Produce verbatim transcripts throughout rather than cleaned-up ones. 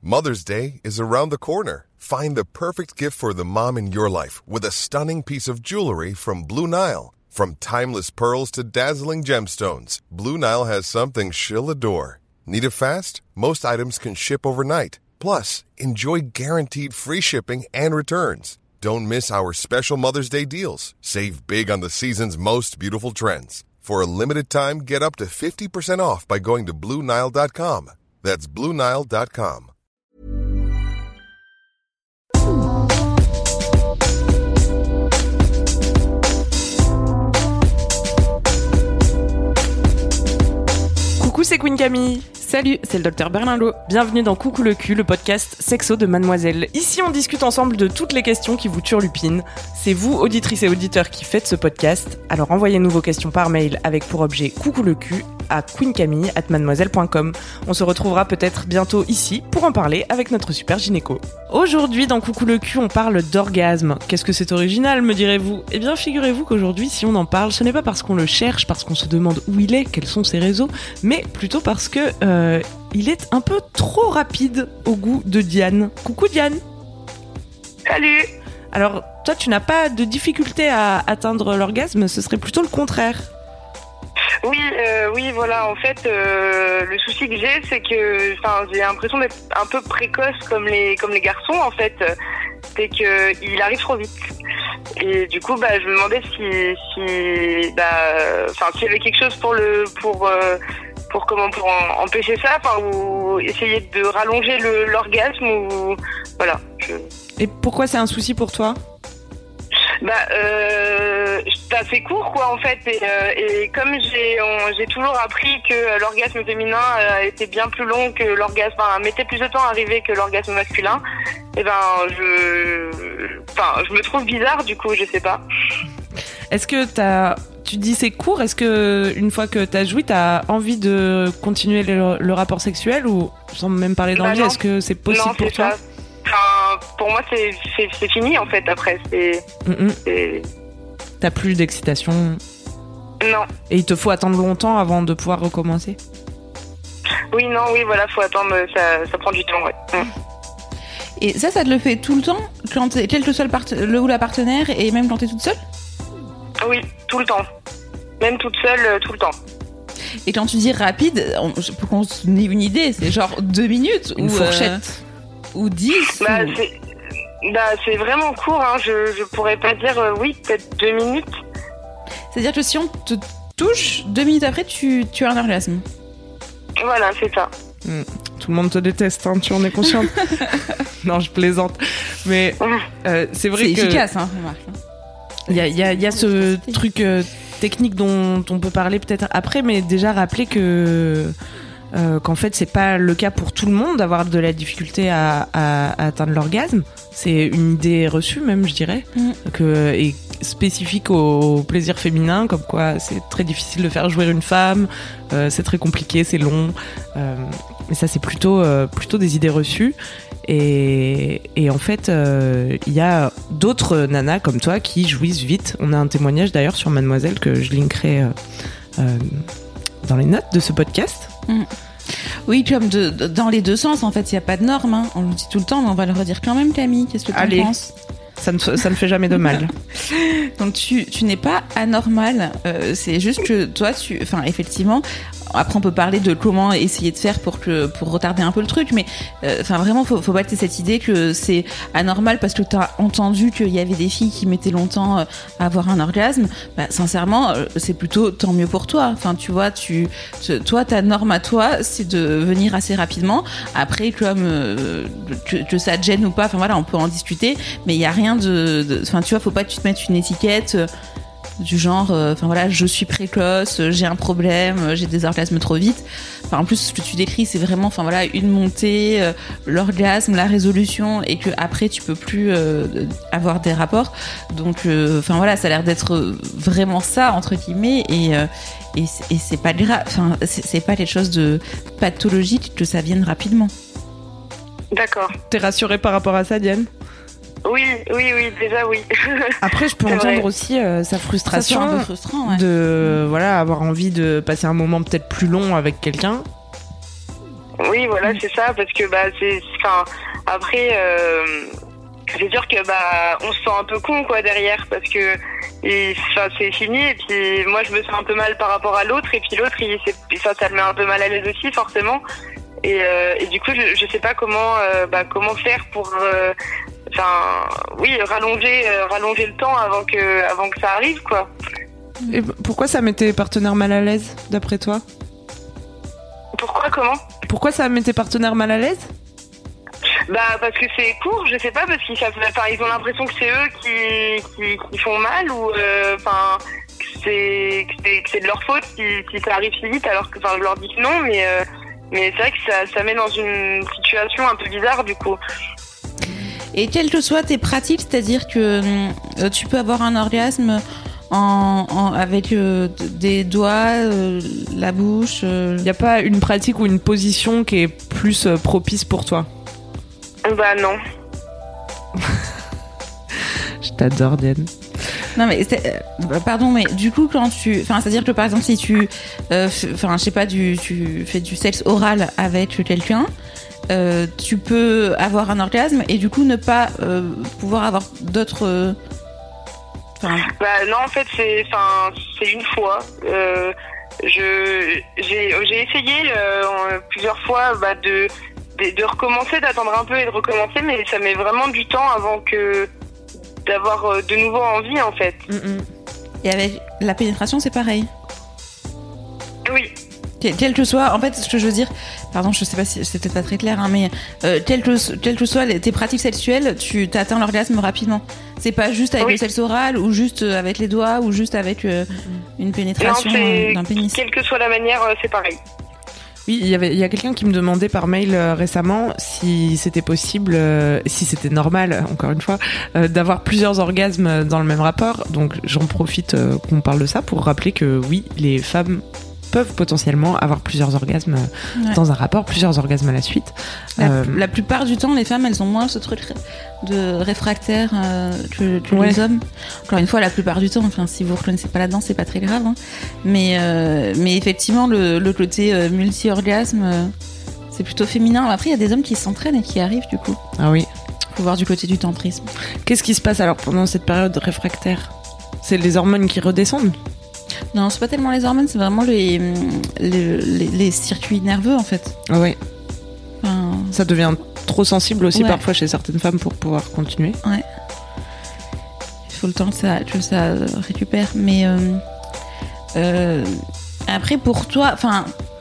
Mother's Day is around the corner. Find the perfect gift for the mom in your life with a stunning piece of jewelry from Blue Nile. From timeless pearls to dazzling gemstones, Blue Nile has something she'll adore. Need it fast? Most items can ship overnight. Plus, enjoy guaranteed free shipping and returns. Don't miss our special Mother's Day deals. Save big on the season's most beautiful trends. For a limited time, get up to fifty percent off by going to Blue Nile dot com. That's Blue Nile dot com. Coucou, c'est Queen Camille. Salut, c'est le docteur Berlinlot. Bienvenue dans Coucou le cul, le podcast sexo de Mademoiselle. Ici, on discute ensemble de toutes les questions qui vous turlupinent. C'est vous, auditrices et auditeurs, qui faites ce podcast. Alors envoyez-nous vos questions par mail avec pour objet Coucou le cul à queencamille arobase mademoiselle point com. On se retrouvera peut-être bientôt ici pour en parler avec notre super gynéco. Aujourd'hui, dans Coucou le cul, on parle d'orgasme. Qu'est-ce que c'est original, me direz-vous ? Eh bien, figurez-vous qu'aujourd'hui, si on en parle, ce n'est pas parce qu'on le cherche, parce qu'on se demande où il est, quels sont ses réseaux, mais plutôt parce que euh, il est un peu trop rapide au goût de Diane. Coucou Diane. Salut. Alors, toi, tu n'as pas de difficulté à atteindre l'orgasme, ce serait plutôt le contraire. Oui, euh, oui, voilà. En fait, euh, le souci que j'ai, c'est que, enfin, j'ai l'impression d'être un peu précoce comme les, comme les garçons. En fait, c'est que il arrive trop vite. Et du coup, bah, je me demandais si, si, bah, enfin, s'il y avait quelque chose pour le, pour, euh, pour comment, pour en, empêcher ça, enfin, ou essayer de rallonger le, l'orgasme, ou voilà. Je... Et pourquoi c'est un souci pour toi ? Bah, euh, c'est assez court, quoi, en fait. Et, euh, et comme j'ai, on, j'ai toujours appris que l'orgasme féminin euh, était bien plus long que l'orgasme, enfin, mettait plus de temps à arriver que l'orgasme masculin, et ben, je, enfin, je me trouve bizarre, du coup, je sais pas. Est-ce que t'as, tu dis c'est court, est-ce que une fois que t'as joui, t'as envie de continuer le, le rapport sexuel, ou sans même parler d'envie, bah est-ce que c'est possible non, pour c'est toi ? ça. Enfin, pour moi, c'est, c'est, c'est fini, en fait, après. C'est, Mm-mm. c'est... T'as plus d'excitation ? Non. Et il te faut attendre longtemps avant de pouvoir recommencer ? Oui, non, oui, voilà, faut attendre, ça, ça prend du temps, ouais. Mm. Et ça, ça te le fait tout le temps, quand t'es, quel que soit le, part- le ou la partenaire, et même quand t'es toute seule ? Oui, tout le temps. Même toute seule, euh, tout le temps. Et quand tu dis rapide, on, pour qu'on se ait une idée, c'est genre deux minutes Une ou fourchette euh, ou dix Bah, ou... c'est, bah, c'est vraiment court, hein. Je, je pourrais pas dire, euh, oui, peut-être deux minutes. C'est-à-dire que si on te touche, deux minutes après, tu, tu as un orgasme. Voilà, c'est ça. Mm. Tout le monde te déteste, hein, tu en es consciente ? Non, je plaisante. Mais euh, c'est vrai c'est que... efficace, hein, remarque. Il y a, y a, y a ce truc euh, technique dont on peut parler peut-être après, mais déjà rappeler que... Euh, qu'en fait c'est pas le cas pour tout le monde d'avoir de la difficulté à, à, à atteindre l'orgasme. C'est une idée reçue même, je dirais, mm. que, et spécifique au plaisir féminin, comme quoi c'est très difficile de faire jouir une femme, euh, c'est très compliqué, c'est long, euh, mais ça c'est plutôt, euh, plutôt des idées reçues. Et, et en fait, il euh, y a d'autres nanas comme toi qui jouissent vite. On a un témoignage d'ailleurs sur Mademoiselle que je linkerai euh, euh, dans les notes de ce podcast. Mm. Oui, comme de, de, dans les deux sens, en fait, il n'y a pas de norme. Hein. On le dit tout le temps, mais on va le redire quand même, Camille. Qu'est-ce que tu Allez. en penses ? Ça ne, ça ne fait jamais de mal. Donc tu, tu n'es pas anormal, euh, c'est juste que toi, tu, enfin effectivement, après on peut parler de comment essayer de faire pour que pour retarder un peu le truc, mais enfin euh, vraiment faut, faut pas que t'aies cette idée que c'est anormal parce que t'as entendu qu'il y avait des filles qui mettaient longtemps euh, à avoir un orgasme. Bah, sincèrement, euh, c'est plutôt tant mieux pour toi. Enfin tu vois, tu, tu toi ta norme à toi, c'est de venir assez rapidement. Après comme euh, que, que ça te gêne ou pas, enfin voilà, on peut en discuter, mais il y a rien de, enfin tu vois, faut pas que tu te mettes une étiquette euh, du genre, enfin euh, voilà, je suis précoce, euh, j'ai un problème, euh, j'ai des orgasmes trop vite. Enfin en plus ce que tu décris c'est vraiment, enfin voilà, une montée, euh, l'orgasme, la résolution, et que après tu peux plus euh, avoir des rapports. Donc enfin euh, voilà, ça a l'air d'être vraiment ça entre guillemets, et euh, et, et c'est pas grave, enfin c'est, c'est pas quelque chose de pathologique que ça vienne rapidement. D'accord. T'es rassurée par rapport à ça, Diane ? Oui, oui, oui, déjà oui. Après, je peux C'est entendre vrai. aussi euh, sa frustration Ça, c'est un peu frustrant, ouais. de mmh. voilà, avoir envie de passer un moment peut-être plus long avec quelqu'un. Oui, voilà, c'est ça, parce que bah c'est, enfin, après, euh, c'est sûr que bah on se sent un peu con quoi derrière, parce que enfin c'est fini et puis moi je me sens un peu mal par rapport à l'autre et puis l'autre il, ça, ça le met un peu mal à l'aise aussi forcément et, euh, et du coup je, je sais pas comment, euh, bah comment faire pour, enfin euh, oui rallonger, euh, rallonger le temps avant que, avant que ça arrive quoi. Et pourquoi ça met tes partenaires mal à l'aise d'après toi? Pourquoi comment Pourquoi ça met tes partenaires mal à l'aise? Bah parce que c'est court, je sais pas, parce qu'ils savent, enfin, ils ont l'impression que c'est eux qui, qui, qui font mal ou enfin euh, que c'est, que c'est que c'est de leur faute si, si ça arrive si vite, alors que enfin je leur dis que non, mais euh, mais c'est vrai que ça ça met dans une situation un peu bizarre du coup. Et quelles que soient tes pratiques, c'est-à-dire que euh, tu peux avoir un orgasme En, en, avec euh, des doigts, euh, la bouche. Il euh... n'y a pas une pratique ou une position qui est plus euh, propice pour toi? Bah non. Je t'adore, Diane. Non mais euh, pardon, mais du coup quand tu, enfin c'est à dire que par exemple si tu, enfin euh, je sais pas, du, tu fais du sexe oral avec quelqu'un. Euh, tu peux avoir un orgasme et du coup ne pas euh, pouvoir avoir d'autres. Euh, Bah non, en fait c'est, enfin c'est une fois. Euh, je j'ai j'ai essayé euh, plusieurs fois bah, de, de de recommencer, d'attendre un peu et de recommencer, mais ça met vraiment du temps avant que d'avoir de nouveau envie en fait. Mm-mm. Et avec la pénétration c'est pareil. Oui. Quel que soit, en fait, ce que je veux dire, pardon, je sais pas si c'est peut-être pas très clair, hein, mais euh, quel que quel que soient les, tes pratiques sexuelles, tu atteins l'orgasme rapidement. C'est pas juste avec oui. le sexe oral ou juste avec les doigts ou juste avec euh, une pénétration non, d'un pénis. Quelle que soit la manière, c'est pareil. Oui, il y avait, il y a quelqu'un qui me demandait par mail euh, récemment si c'était possible, euh, si c'était normal, encore une fois, euh, d'avoir plusieurs orgasmes dans le même rapport. Donc j'en profite euh, qu'on parle de ça pour rappeler que oui, les femmes peuvent potentiellement avoir plusieurs orgasmes ouais. dans un rapport, plusieurs orgasmes à la suite. La, euh... la plupart du temps, les femmes, elles ont moins ce truc de réfractaire euh, que, que ouais. les hommes. Encore une fois, la plupart du temps, enfin, si vous ne reconnaissez pas là-dedans, c'est pas très grave. Hein. Mais, euh, mais effectivement, le, le côté euh, multi-orgasme, euh, c'est plutôt féminin. Après, il y a des hommes qui s'entraînent et qui arrivent, du coup. Ah oui. Faut voir du côté du tantrisme. Qu'est-ce qui se passe alors pendant cette période réfractaire? C'est les hormones qui redescendent? Non, c'est pas tellement les hormones, c'est vraiment les, les, les, les circuits nerveux en fait. Ah ouais. Enfin... Ça devient trop sensible aussi ouais. parfois chez certaines femmes pour pouvoir continuer. Ouais. Il faut le temps que ça, que ça récupère. Mais euh, euh, après pour toi, enfin.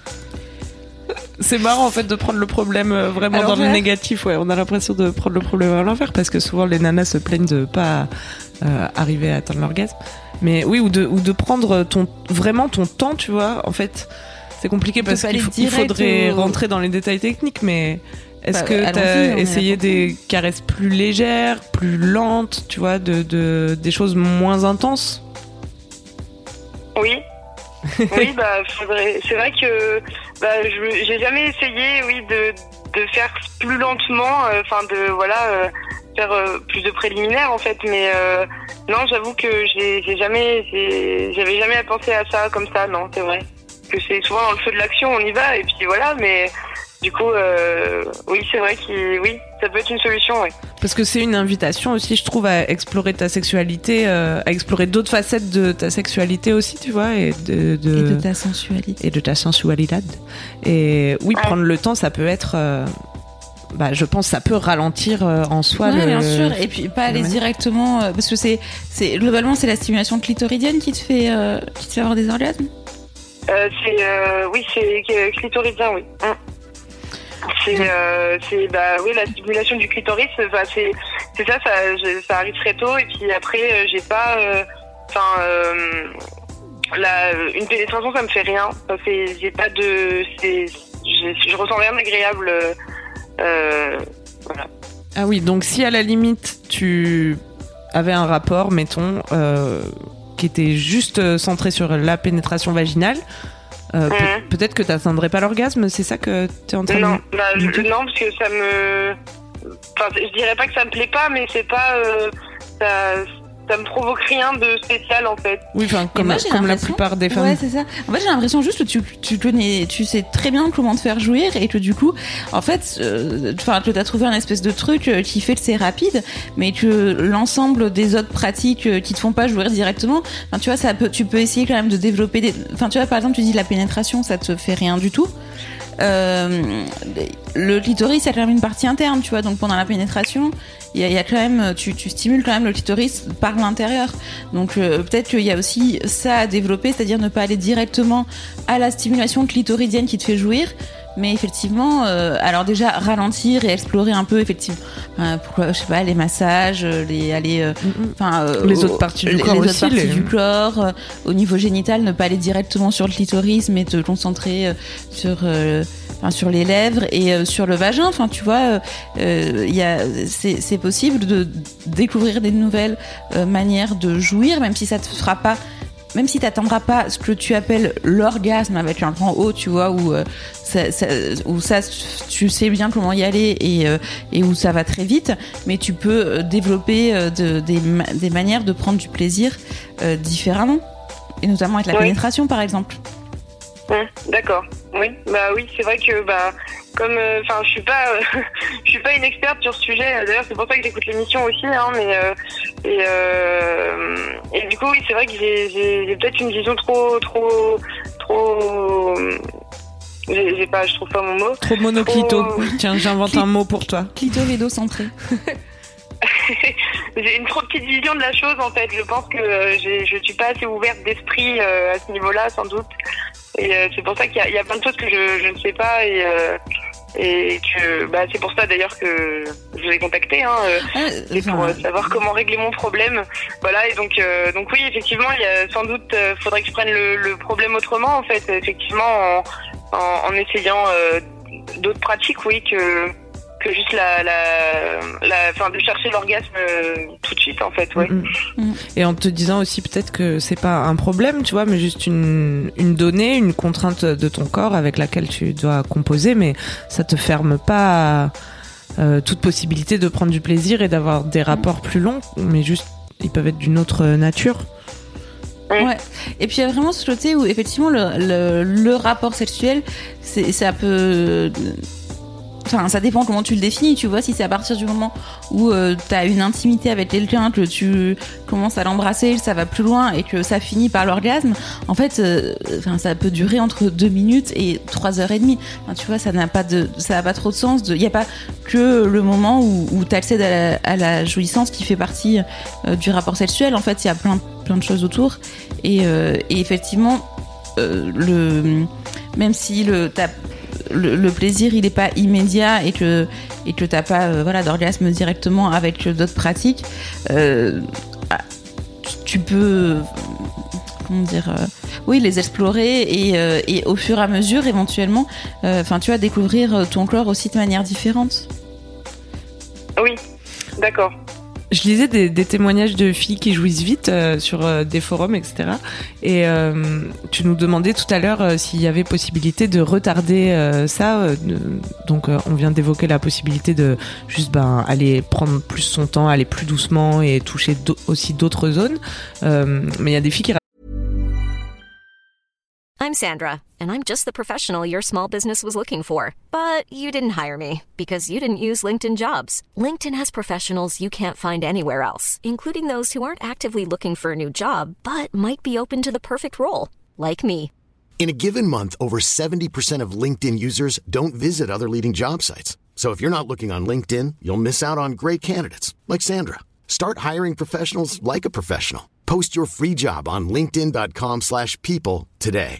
C'est marrant en fait de prendre le problème vraiment dans le négatif. Ouais, on a l'impression de prendre le problème à l'envers parce que souvent les nanas se plaignent de pas euh, arriver à atteindre l'orgasme. Mais oui, ou de, ou de prendre ton, vraiment ton temps, tu vois. En fait, c'est compliqué parce qu'il faut, il faudrait ou... rentrer dans les détails techniques, mais est-ce bah, que t'as essayé des caresses plus légères, plus lentes, tu vois, de, de, des choses moins intenses? Oui. Oui, bah, faudrait, c'est vrai que, bah, je, j'ai jamais essayé, oui, de, de faire plus lentement, enfin, euh, de, voilà, euh, faire euh, plus de préliminaires en fait, mais euh, non, j'avoue que j'ai, j'ai jamais, j'ai, j'avais jamais pensé à ça comme ça, non, c'est vrai. Que c'est souvent dans le feu de l'action, on y va et puis voilà, mais du coup, euh, oui, c'est vrai que oui, ça peut être une solution, oui. Parce que c'est une invitation aussi, je trouve, à explorer ta sexualité, euh, à explorer d'autres facettes de ta sexualité aussi, tu vois, et de, de, et de ta sensualité. Et de ta sensualité. Et oui, ouais. prendre le temps, ça peut être. Euh, Bah, je pense que ça peut ralentir euh, en soi ouais, le. bien sûr, et puis pas aller directement euh, parce que c'est, c'est globalement c'est la stimulation clitoridienne qui te fait euh, qui te fait avoir des orgasmes. Euh, c'est euh, oui, c'est clitoridien, oui. Hum. C'est euh, c'est bah oui, la stimulation du clitoris, bah, c'est c'est ça, ça, je, ça arrive très tôt et puis après euh, j'ai pas, enfin euh, euh, la une pénétration ça me fait rien, ça fait j'ai pas de, c'est je, je ressens rien d'agréable. Euh, Euh, voilà. Ah oui, donc si à la limite tu avais un rapport, mettons, euh, qui était juste centré sur la pénétration vaginale, euh, mmh. pe- peut-être que tu n'atteindrais pas l'orgasme, c'est ça que tu es en train non, de bah, je, dire? Non, parce que ça me... Enfin, je dirais pas que ça me plaît pas, mais c'est pas... Euh, ça... ça me provoque rien de spécial en fait. Oui, enfin comme, moi, comme la plupart des femmes. Ouais, c'est ça. En fait, j'ai l'impression juste que tu tu connais, tu sais très bien comment te faire jouir et que du coup, en fait, enfin, euh, que t'as trouvé un espèce de truc qui fait que c'est rapide, mais que l'ensemble des autres pratiques qui te font pas jouir directement, enfin, tu vois, ça peut, tu peux essayer quand même de développer des, enfin, tu vois, par exemple, tu dis la pénétration, ça te fait rien du tout. Euh, le clitoris, ça a quand même une partie interne, tu vois, donc pendant la pénétration, il y a, y a quand même, tu, tu stimules quand même le clitoris par l'intérieur. Donc euh, peut-être qu'il y a aussi ça à développer, c'est-à-dire ne pas aller directement à la stimulation clitoridienne qui te fait jouir, mais effectivement, euh, alors déjà ralentir et explorer un peu, effectivement, euh, pourquoi, je sais pas, les massages, les, aller, enfin, euh, euh, les autres parties du les, corps les aussi, autres parties les... du corps, euh, au niveau génital, ne pas aller directement sur le clitoris, mais te concentrer euh, sur, euh, enfin, sur les lèvres et euh, sur le vagin. Enfin, tu vois, il euh, y a, c'est, c'est possible de découvrir des nouvelles euh, manières de jouir, même si ça te fera pas. Même si t'attendras pas ce que tu appelles l'orgasme avec un grand O, tu vois, où, euh, ça, ça, où ça, tu sais bien comment y aller et, euh, et où ça va très vite, mais tu peux développer euh, de, des, des manières de prendre du plaisir euh, différemment, et notamment avec la oui. pénétration, par exemple. Mmh, d'accord. Oui, bah oui, c'est vrai que bah comme enfin euh, je suis pas euh, je suis pas une experte sur ce sujet. D'ailleurs, c'est pour ça que j'écoute l'émission aussi, hein. Mais euh, et euh, et du coup, oui, c'est vrai que j'ai, j'ai, j'ai peut-être une vision trop trop trop. J'ai, j'ai pas, je trouve pas mon mot. Trop monoclito. Trop... Tiens, j'invente Cli... un mot pour toi. Clitorido-centré. J'ai une trop petite vision de la chose en fait. Je pense que euh, j'ai, je suis pas assez ouverte d'esprit euh, à ce niveau-là, sans doute. Et euh, c'est pour ça qu'il y a, il y a plein de choses que je, je ne sais pas et euh, et que bah c'est pour ça d'ailleurs que je vous ai contacté, hein, euh, ah, pour euh, savoir comment régler mon problème. Voilà, et donc euh, donc oui, effectivement, il y a sans doute euh, faudrait que je prenne le, le problème autrement en fait. Effectivement, en, en, en essayant euh, d'autres pratiques, oui, que que juste la la la enfin de chercher l'orgasme euh, tout de suite en fait, ouais. Mmh. Et en te disant aussi peut-être que c'est pas un problème, tu vois, mais juste une une donnée, une contrainte de ton corps avec laquelle tu dois composer, mais ça te ferme pas euh, toute possibilité de prendre du plaisir et d'avoir des rapports plus longs, mais juste ils peuvent être d'une autre nature. Ouais. Et puis il y a vraiment ce côté où effectivement le le, le rapport sexuel, c'est ça peut Enfin, ça dépend comment tu le définis, tu vois. Si c'est à partir du moment où euh, t'as une intimité avec quelqu'un, que tu commences à l'embrasser, ça va plus loin et que ça finit par l'orgasme, en fait, euh, enfin, ça peut durer entre deux minutes et trois heures et demie. Enfin, tu vois, ça n'a pas de, ça n'a pas trop de sens. Il n'y a pas que le moment où, où t'accèdes à la, à la jouissance qui fait partie euh, du rapport sexuel. En fait, il y a plein, plein de choses autour. Et, euh, et effectivement, euh, le, même si le, t'as Le, le plaisir il est pas immédiat et que et que t'as pas euh, voilà d'orgasme directement avec d'autres pratiques, euh, tu peux comment dire euh, oui les explorer et euh, et au fur et à mesure éventuellement enfin euh, tu vas découvrir ton corps aussi de manière différente. Oui, d'accord. Je lisais des, des témoignages de filles qui jouissent vite euh, sur euh, des forums, et cetera. Et euh, tu nous demandais tout à l'heure euh, s'il y avait possibilité de retarder euh, ça. Euh, de, donc, euh, on vient d'évoquer la possibilité de juste ben, aller prendre plus son temps, aller plus doucement et toucher do- aussi d'autres zones. Euh, mais il y a des filles qui... I'm Sandra, and I'm just the professional your small business was looking for. But you didn't hire me because you didn't use LinkedIn Jobs. LinkedIn has professionals you can't find anywhere else, including those who aren't actively looking for a new job, but might be open to the perfect role, like me. In a given month, over seventy percent of LinkedIn users don't visit other leading job sites. So if you're not looking on LinkedIn, you'll miss out on great candidates, like Sandra. Start hiring professionals like a professional. Post your free job on linkedin.com slash people today.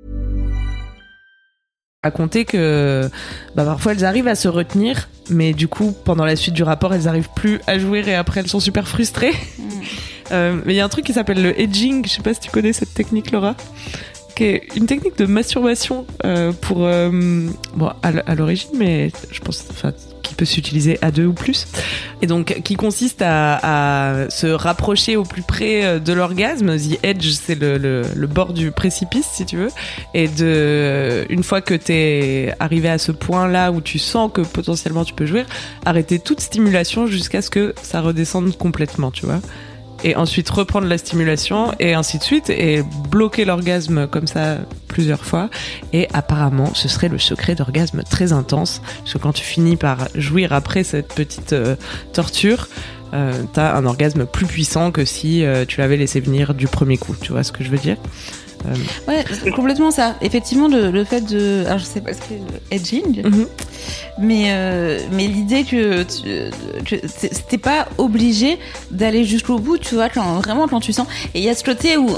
À compter que bah, parfois elles arrivent à se retenir, mais du coup pendant la suite du rapport elles arrivent plus à jouir et après elles sont super frustrées. Mmh. euh, mais il y a un truc qui s'appelle le edging, je sais pas si tu connais cette technique Laura, qui est une technique de masturbation euh, pour euh, bon à, à l'origine, mais je pense enfin qui peut s'utiliser à deux ou plus, et donc qui consiste à, à se rapprocher au plus près de l'orgasme. The edge, c'est le, le, le bord du précipice, si tu veux, et de une fois que t'es arrivé à ce point-là où tu sens que potentiellement tu peux jouir, arrêter toute stimulation jusqu'à ce que ça redescende complètement, tu vois. et ensuite reprendre la stimulation et ainsi de suite et bloquer l'orgasme comme ça plusieurs fois. Et apparemment, ce serait le secret d'orgasme très intense, parce que quand tu finis par jouir après cette petite euh, torture, euh, t'as un orgasme plus puissant que si euh, tu l'avais laissé venir du premier coup. Tu vois ce que je veux dire? Euh... Ouais, complètement ça. Effectivement, le, le fait de, alors je sais pas ce que c'est, edging, mm-hmm. mais euh, mais l'idée que, tu, que t'es pas obligé d'aller jusqu'au bout, tu vois, quand vraiment quand tu sens. Et il y a ce côté où,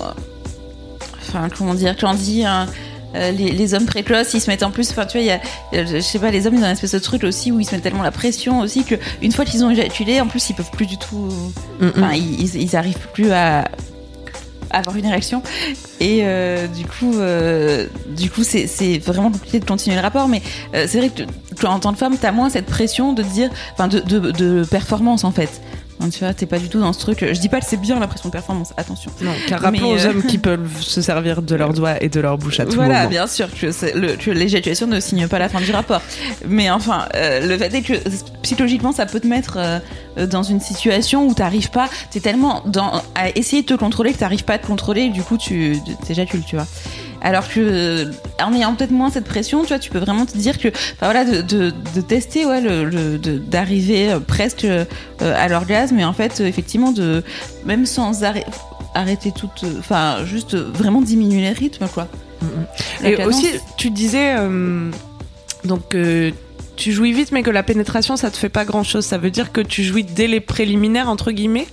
enfin, comment dire, quand on dit hein, euh, les, les hommes précoces, ils se mettent en plus, enfin, tu vois, il y a, je sais pas, les hommes ils ont une espèce de truc aussi où ils se mettent tellement la pression aussi que une fois qu'ils ont éjaculé, en plus ils peuvent plus du tout, enfin, mm-hmm. ils, ils arrivent plus à avoir une érection et euh, du coup euh, du coup c'est c'est vraiment compliqué de continuer le rapport, mais euh, c'est vrai que tu, en tant que femme t'as moins cette pression de dire, enfin de, de de performance en fait. Donc, tu vois, t'es pas du tout dans ce truc. Je dis pas que c'est bien la pression de performance, attention. Non, car rappelons aux euh... hommes qui peuvent se servir de leurs doigts et de leur bouche à tout voilà, moment. Voilà, bien sûr que, c'est le, que l'éjaculation ne signe pas la fin du rapport. Mais enfin, euh, le fait est que psychologiquement, ça peut te mettre euh, dans une situation où t'arrives pas, t'es tellement dans, à essayer de te contrôler que t'arrives pas à te contrôler et du coup, tu t'éjacules, tu vois. Alors que, en ayant peut-être moins cette pression, tu vois, tu peux vraiment te dire que, enfin voilà, de, de, de tester, ouais, le, le, de, d'arriver presque euh, à l'orgasme, et en fait, effectivement, de, même sans arrêt, arrêter toute, enfin, juste vraiment diminuer les rythmes, quoi. Mm-hmm. Et cadence. Aussi, tu disais, euh, donc, euh, tu jouis vite, mais que la pénétration, ça te fait pas grand chose. Ça veut dire que tu jouis dès les préliminaires, entre guillemets?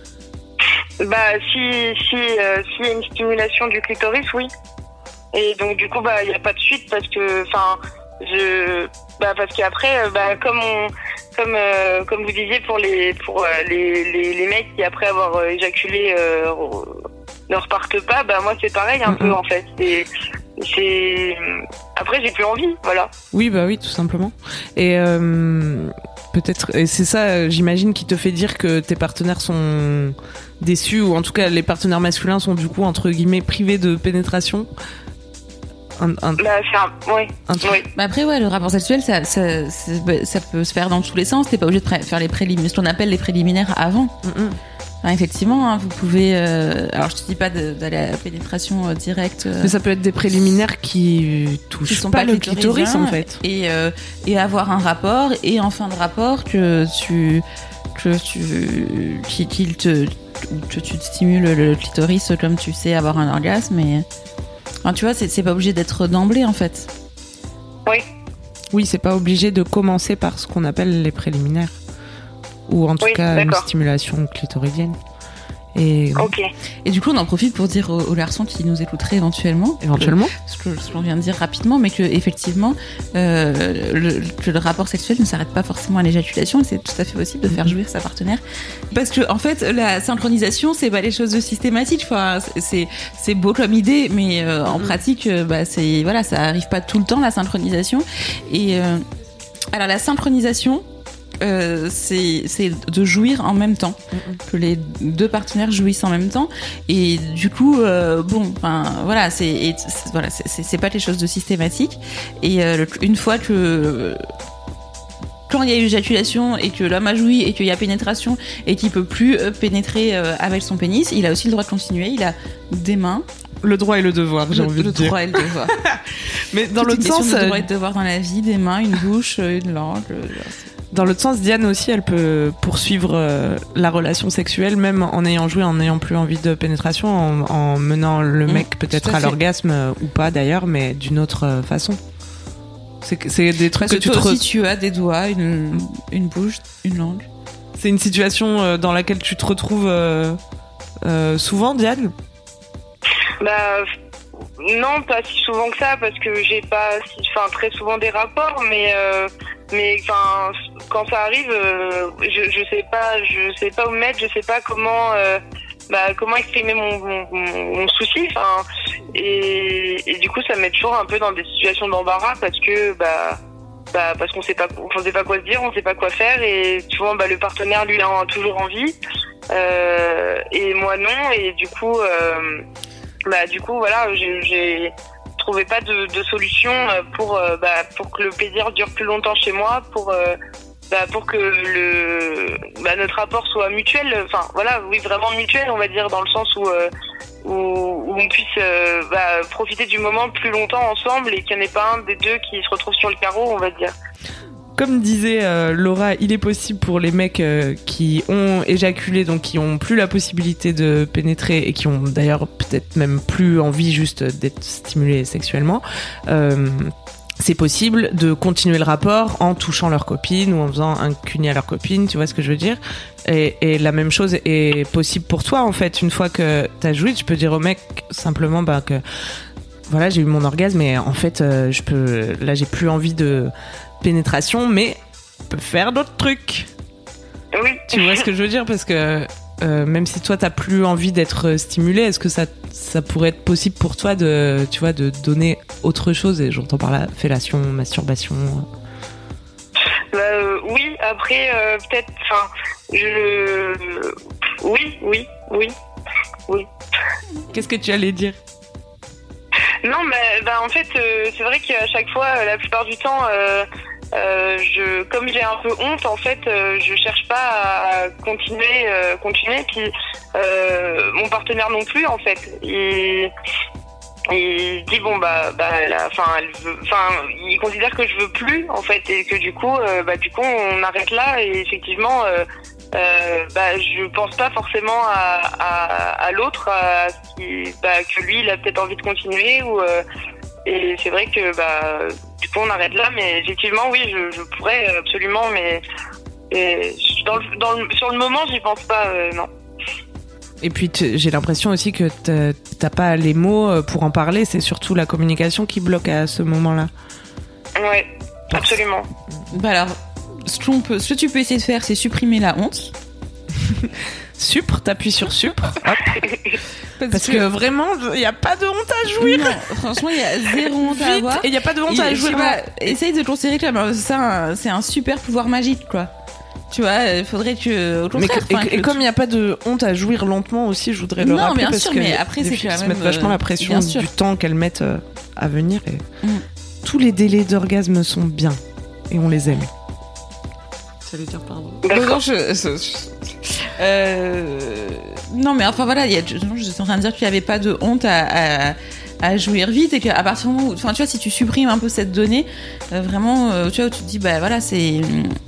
Bah, si, si, euh, s'il y a une stimulation du clitoris, oui. Et donc du coup bah il y a pas de suite parce que enfin je bah parce qu'après bah comme on comme euh, comme vous disiez pour les pour euh, les, les les mecs qui après avoir euh, éjaculé euh, ne repartent pas, bah moi c'est pareil un mm-hmm. peu en fait. C'est c'est après j'ai plus envie, voilà. Oui bah oui tout simplement. Et euh, peut-être et c'est ça j'imagine qui te fait dire que tes partenaires sont déçus, ou en tout cas les partenaires masculins sont du coup entre guillemets privés de pénétration. Un, un... Bah, c'est un... Oui. Un oui. Bah après, ouais, le rapport sexuel, ça, ça, ça, ça peut se faire dans tous les sens. T'es pas obligé de pré- faire les préliminaires, ce qu'on appelle les préliminaires avant. Mm-hmm. Enfin, effectivement, hein, vous pouvez. Euh... Alors, je te dis pas de, d'aller à la pénétration euh, directe. Euh... Mais ça peut être des préliminaires qui touchent qui sont pas, pas le clitoris, en fait. Et, euh, et avoir un rapport, et en fin de rapport, que tu. que tu. qu'il te. que tu te stimules le clitoris comme tu sais avoir un orgasme, et. Enfin, tu vois, c'est, c'est pas obligé d'être d'emblée en fait. Oui. Oui, c'est pas obligé de commencer par ce qu'on appelle les préliminaires. Ou en tout oui, cas d'accord. Une stimulation clitoridienne. Et, ok. Et du coup, on en profite pour dire aux, aux garçons qui nous écouteraient éventuellement, éventuellement, ce que, ce que l'on vient de dire rapidement, mais que effectivement, euh, le, que le rapport sexuel ne s'arrête pas forcément à l'éjaculation, et c'est tout à fait possible de faire jouir sa partenaire. Parce que en fait, la synchronisation, c'est pas les choses de systématique. Enfin, c'est c'est beau comme idée, mais euh, en mm-hmm. pratique, bah c'est voilà, ça arrive pas tout le temps la synchronisation. Et euh, alors la synchronisation. Euh, c'est, c'est de jouir en même temps, mm-hmm. que les deux partenaires jouissent en même temps, et du coup euh, bon enfin voilà c'est, et, c'est voilà c'est, c'est, c'est pas les choses de systématique, et euh, une fois que quand il y a eu éjaculation et que l'homme a joui et qu'il y a pénétration et qu'il peut plus pénétrer avec son pénis, il a aussi le droit de continuer, il a des mains. Le droit et le devoir, j'ai le, envie le de dire. Le droit et le devoir. Mais dans l'autre sens, le droit et le devoir dans la vie, des mains, une bouche, une langue. Dans l'autre sens, Diane aussi, elle peut poursuivre euh, la relation sexuelle, même en ayant joué, en n'ayant plus envie de pénétration, en, en menant le mmh, mec peut-être à, à l'orgasme euh, ou pas d'ailleurs, mais d'une autre euh, façon. C'est, c'est des trucs Parce que, que toi tu te aussi, re... tu as des doigts, une, une bouche, une langue. C'est une situation euh, dans laquelle tu te retrouves euh, euh, souvent, Diane ? Bah non, pas si souvent que ça, parce que j'ai pas, enfin très souvent des rapports, mais euh, mais enfin quand ça arrive, euh, je je sais pas, je sais pas où me mettre, je sais pas comment euh, bah comment exprimer mon mon, mon, mon souci, enfin et et du coup ça me met toujours un peu dans des situations d'embarras parce que bah bah parce qu'on sait pas on sait pas quoi se dire, on sait pas quoi faire, et souvent bah le partenaire lui a toujours envie euh, et moi non, et du coup euh, bah du coup voilà j'ai, j'ai trouvé pas de, de solution pour euh, bah pour que le plaisir dure plus longtemps chez moi, pour euh, bah, pour que le, bah, notre rapport soit mutuel. Enfin, voilà, oui, vraiment mutuel, on va dire, dans le sens où, euh, où, où on puisse euh, bah, profiter du moment plus longtemps ensemble et qu'il n'y en ait pas un des deux qui se retrouve sur le carreau, on va dire. Comme disait euh, Laura, il est possible pour les mecs euh, qui ont éjaculé, donc qui ont plus la possibilité de pénétrer et qui ont d'ailleurs peut-être même plus envie juste d'être stimulés sexuellement, euh, c'est possible de continuer le rapport en touchant leur copine ou en faisant un cuni à leur copine, tu vois ce que je veux dire ? Et, et la même chose est possible pour toi en fait. Une fois que t'as joué, tu peux dire au mec simplement bah, que voilà, j'ai eu mon orgasme et en fait euh, je peux, là j'ai plus envie de pénétration, mais on peut faire d'autres trucs. Oui. Tu vois ce que je veux dire ? Parce que euh, même si toi t'as plus envie d'être stimulé, est-ce que ça ça pourrait être possible pour toi de tu vois de donner autre chose ? Et j'entends par là fellation, masturbation. Bah, euh, oui. Après euh, peut-être. Enfin, je. Oui, oui, oui, oui. Qu'est-ce que tu allais dire ? Non, mais bah, en fait, euh, c'est vrai qu'à chaque fois, euh, la plupart du temps, euh, euh, je, comme j'ai un peu honte, en fait, euh, je cherche pas à continuer, euh, continuer. Puis euh, mon partenaire non plus, en fait. Il, il dit bon bah bah, enfin, elle veut, enfin, il considère que je veux plus, en fait, et que du coup, euh, bah du coup, on arrête là. Et effectivement. Euh, Euh, bah, je pense pas forcément à, à, à l'autre, à qui, bah, que lui, il a peut-être envie de continuer. Ou, euh, et c'est vrai que bah, du coup, on arrête là. Mais effectivement, oui, je, je pourrais absolument. Mais et dans le, dans le, sur le moment, j'y pense pas, euh, non. Et puis j'ai l'impression aussi que t'as pas les mots pour en parler. C'est surtout la communication qui bloque à ce moment-là. Ouais, absolument. Bah alors... Ce, qu'on peut, ce que tu peux essayer de faire, c'est supprimer la honte. Supre, t'appuies sur supre. Hop. Parce, Parce que, que vraiment, il n'y a pas de honte à jouir. Non, franchement, il y a zéro honte à avoir. Et il n'y a pas de honte il, à jouir. Essaye de considérer que c'est un, c'est un super pouvoir magique, quoi. Tu vois, il faudrait que. Au contraire, mais que, et, et comme il n'y a pas de honte à jouir lentement aussi, je voudrais le non, rappeler. Bien parce sûr, que mais après, les c'est filles quand se même. mettent vachement la pression du temps qu'elles mettent à venir. Et mm. Tous les délais d'orgasme sont bien. Et on les aime. Ça veut dire pardon. Non, je, je, je, euh, non, mais enfin voilà, y a, je, je suis en train de dire qu'il n'y avait pas de honte à, à, à jouir vite et qu'à partir du moment où, enfin tu vois, si tu supprimes un peu cette donnée, euh, vraiment, euh, tu vois, où tu te dis, bah voilà, c'est,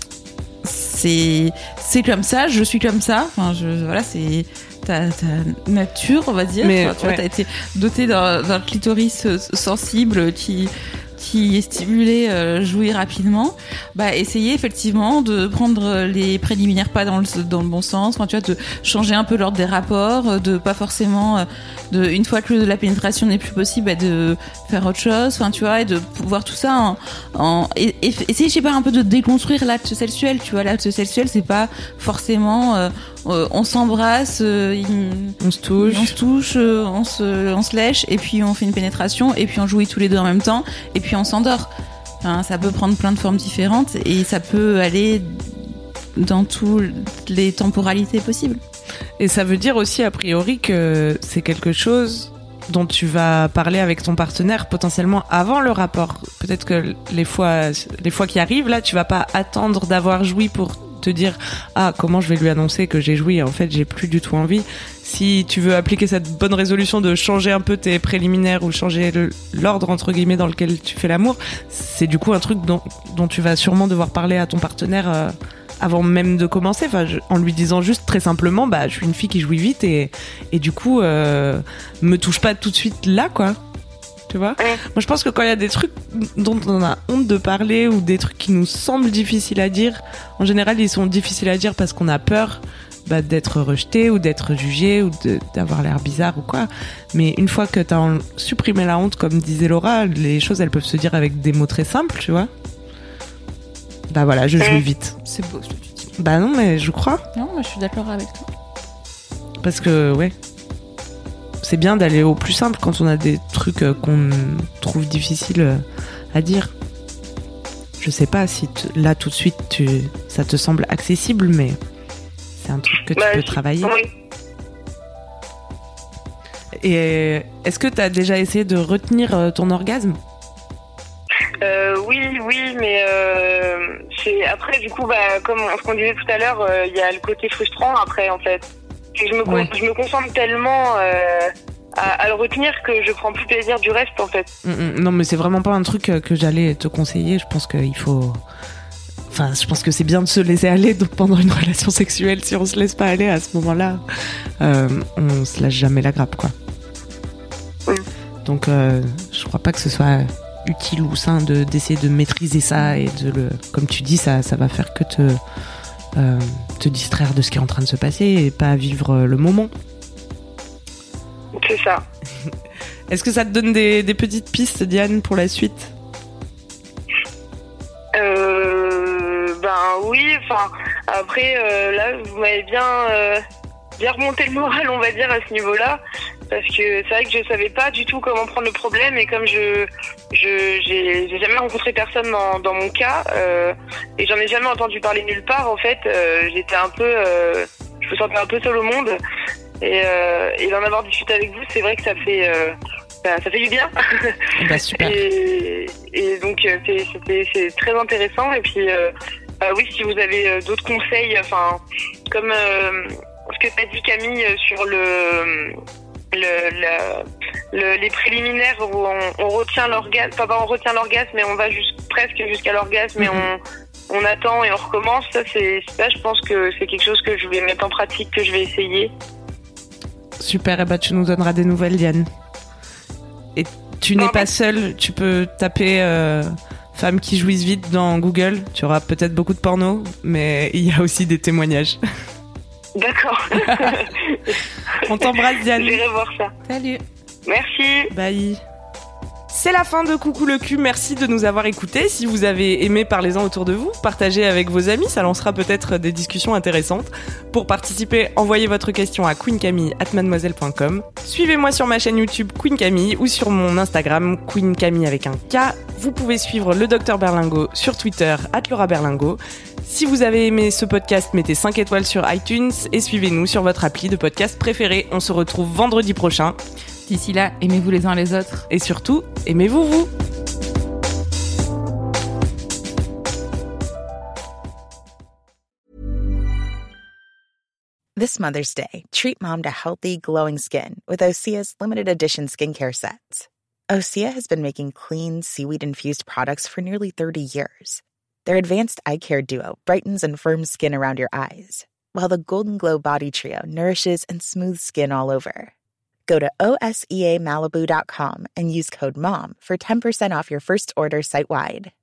c'est, c'est comme ça, je suis comme ça, enfin je, voilà, c'est ta, ta nature, on va dire. Mais enfin, tu ouais. vois, t'as été doté d'un, d'un clitoris sensible qui qui est stimulé, euh, jouer rapidement, bah essayer effectivement de prendre les préliminaires pas dans le dans le bon sens, enfin tu vois, de changer un peu l'ordre des rapports, de pas forcément, de une fois que la pénétration n'est plus possible, bah, de faire autre chose, enfin tu vois, et de pouvoir tout ça en, en et, et, essayer, je sais pas, un peu de déconstruire l'acte sexuel, tu vois, l'acte sexuel c'est pas forcément euh, euh, on s'embrasse, euh, il, on se touche, on se touche, euh, on se on se lèche et puis on fait une pénétration et puis on jouit tous les deux en même temps et puis on s'endort. Enfin, ça peut prendre plein de formes différentes et ça peut aller dans toutes les temporalités possibles. Et ça veut dire aussi a priori que c'est quelque chose dont tu vas parler avec ton partenaire potentiellement avant le rapport. Peut-être que les fois, les fois qui arrivent, là, tu vas pas attendre d'avoir joui pour te dire ah comment je vais lui annoncer que j'ai joui, en fait j'ai plus du tout envie. Si tu veux appliquer cette bonne résolution de changer un peu tes préliminaires ou changer le, l'ordre entre guillemets dans lequel tu fais l'amour, c'est du coup un truc dont, dont tu vas sûrement devoir parler à ton partenaire euh, avant même de commencer, enfin, je, en lui disant juste très simplement bah je suis une fille qui jouit vite et, et du coup euh, me touche pas tout de suite là quoi. Tu vois ? Moi, je pense que quand il y a des trucs dont on a honte de parler ou des trucs qui nous semblent difficiles à dire, en général, ils sont difficiles à dire parce qu'on a peur bah, d'être rejeté ou d'être jugé ou de, d'avoir l'air bizarre ou quoi. Mais une fois que t'as supprimé la honte, comme disait Laura, les choses, elles peuvent se dire avec des mots très simples, tu vois ? Bah voilà, je jouis vite. C'est beau ce que tu dis. Bah non, mais je crois. Non, mais je suis d'accord avec toi. Parce que, ouais... C'est bien d'aller au plus simple quand on a des trucs qu'on trouve difficiles à dire. Je sais pas si t- là tout de suite tu, ça te semble accessible, mais c'est un truc que tu bah, peux je... travailler. Oui. Et est-ce que tu as déjà essayé de retenir ton orgasme ? Euh, oui, oui, oui, mais euh, c'est après du coup, bah, comme ce qu'on disait tout à l'heure, il euh, y a le côté frustrant après en fait. Et je me ouais. je me concentre tellement euh, à, à le retenir que je prends plus plaisir du reste en fait. Mmh, non, mais c'est vraiment pas un truc que j'allais te conseiller. Je pense qu'il faut. Enfin, je pense que c'est bien de se laisser aller pendant une relation sexuelle. Si on se laisse pas aller à ce moment-là, euh, on se lâche jamais la grappe, quoi. Mmh. Donc, euh, je crois pas que ce soit utile ou sain de d'essayer de maîtriser ça et de le, comme tu dis, ça ça va faire que te euh, te distraire de ce qui est en train de se passer et pas vivre le moment. C'est ça. Est-ce que ça te donne des des petites pistes, Diane, pour la suite? Euh, ben oui. Enfin, après euh, là, vous m'avez bien euh, bien remonté le moral, on va dire, à ce niveau-là. Parce que c'est vrai que je savais pas du tout comment prendre le problème et comme je je j'ai, j'ai jamais rencontré personne dans dans mon cas euh, et j'en ai jamais entendu parler nulle part en fait, euh, j'étais un peu euh, je me sentais un peu seule au monde et euh, et d'en avoir discuté avec vous, c'est vrai que ça fait euh, ça, ça fait du bien. Bah, super. et et donc c'est c'était c'est très intéressant et puis euh, bah oui, si vous avez d'autres conseils, enfin comme euh, ce que t'as dit Camille sur le Le, le, le, les préliminaires où on, on retient l'orgasme, enfin pas on retient l'orgasme, mais on va juste, presque jusqu'à l'orgasme, mm-hmm. et on, on attend et on recommence. Ça, c'est, ça, je pense que c'est quelque chose que je vais mettre en pratique, que je vais essayer. Super, et bah tu nous donneras des nouvelles, Diane. Et tu n'es non, pas mais... seule, tu peux taper euh, femmes qui jouissent vite dans Google. Tu auras peut-être beaucoup de porno, mais il y a aussi des témoignages. D'accord. On t'embrasse, Diane. J'irai voir ça. Salut. Merci. Bye. C'est la fin de Coucou le cul, merci de nous avoir écoutés. Si vous avez aimé, parlez-en autour de vous, partagez avec vos amis, ça lancera peut-être des discussions intéressantes. Pour participer, envoyez votre question à queencamille arobase mademoiselle point com. Suivez-moi sur ma chaîne YouTube Queen Camille ou sur mon Instagram Queen Camille avec un K. Vous pouvez suivre le Docteur Berlingot sur Twitter arobase Laura Berlingot. Si vous avez aimé ce podcast, mettez cinq étoiles sur iTunes et suivez-nous sur votre appli de podcast préféré. On se retrouve vendredi prochain. D'ici là, aimez-vous les uns les autres. Et surtout, aimez-vous vous. This Mother's Day, treat mom to healthy, glowing skin with Osea's limited edition skincare sets. Osea has been making clean, seaweed-infused products for nearly thirty years. Their advanced eye care duo brightens and firms skin around your eyes, while the Golden Glow Body Trio nourishes and smooths skin all over. Go to O S E A Malibu dot com and use code MOM for ten percent off your first order site-wide.